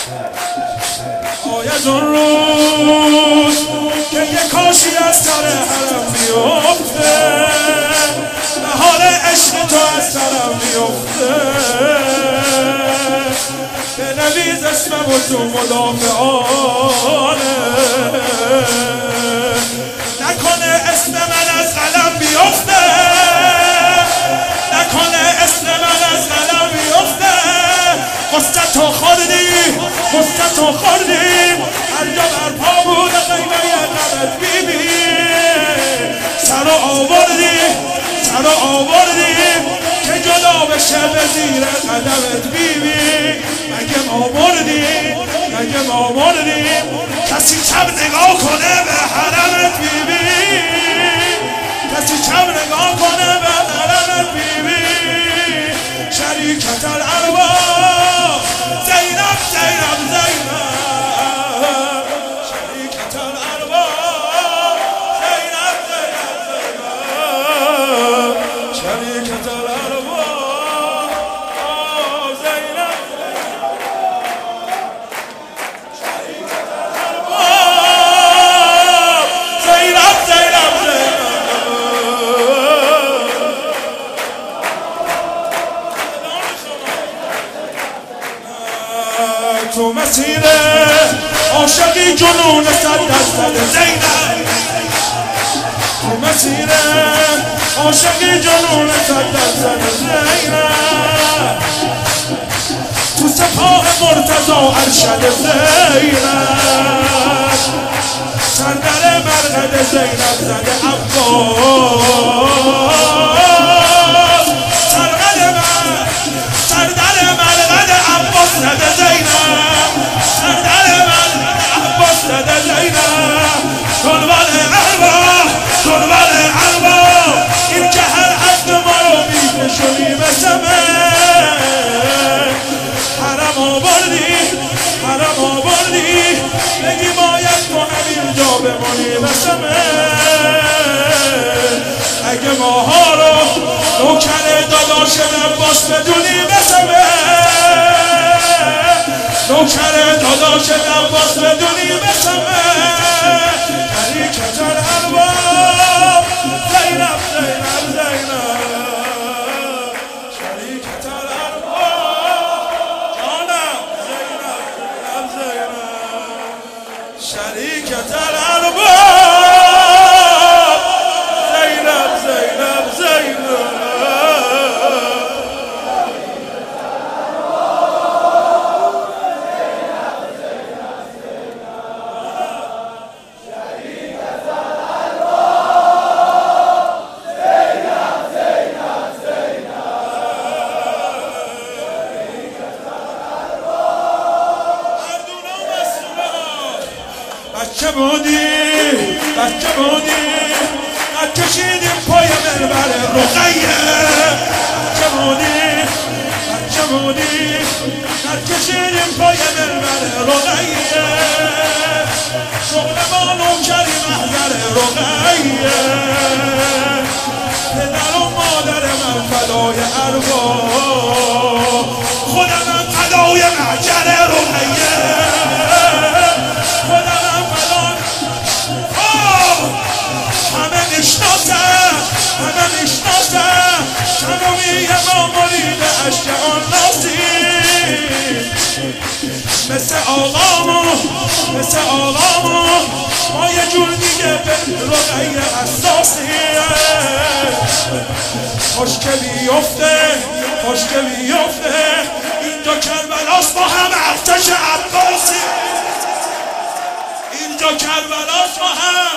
آید اون روز که یه کاشی از سر حرم بیفته، نهال عشق تو از سرم بیفته، بنویس اسمم و تو مدافعانه، نکنه اسم من از قلم بیفته، نکنه اسم من از قلم بیفته. قصتو خوردیم، قصتو خوردیم، هر جا برپا بود قیمه قبط بیبی، سر و آوردیم که جدا بشه به زیر قدمت بیبی. مگه ما مردیم کسی کم نگاه کنه به حرمت بیبی، کسی کم نگاه کنه به حرمت بیبی. شریکت الارواح زینب زینب زینب، شریکت الارواح زینب زینب زینب، شریکت الارواح زینب شریکت الارواح زینب زینب زینب. تو مسیر عاشقی جنون 100% زینب، تو مسیر عاشقی جنون 100% زینب، تو سپاه مرتضی ارشد زینب، سردر مرقد زینب زده عباس، سردر مرقد عباس زده زینب، سردر مرقد عباس زده زینب. دنبال ارواح این که هر عقد ما رو میکشونی به زمین، حرم آوردی بگی باید تو همینجا بمونی به زمین. اگه ماها رو نوکر داداش عباس بدونی به زمین، نوکر داداش عباس بدونی به زمین. شریکت الارواح زینب زینب زینب، شریکت الارواح جانم زینب زینب زینب، شریکت الارواح زینب زینب زینب. بچه بودی نکشیدیم پای منبر رقیه، بچه بودی نکشیدیم پای منبر رقیه، شغل ما نوکری محضر رقیه، پدر و مادر من فدای ارواح، خودم فدای محجر رقیه، همه میشناسن تمامی ما مرید عشق آن ناسیم، مثل آقامون ما یه جور دیگه به رقیه حساسیم. خوش که بیفته اینجا کربلاست با هم ارتش عباسی، اینجا کربلاست با هم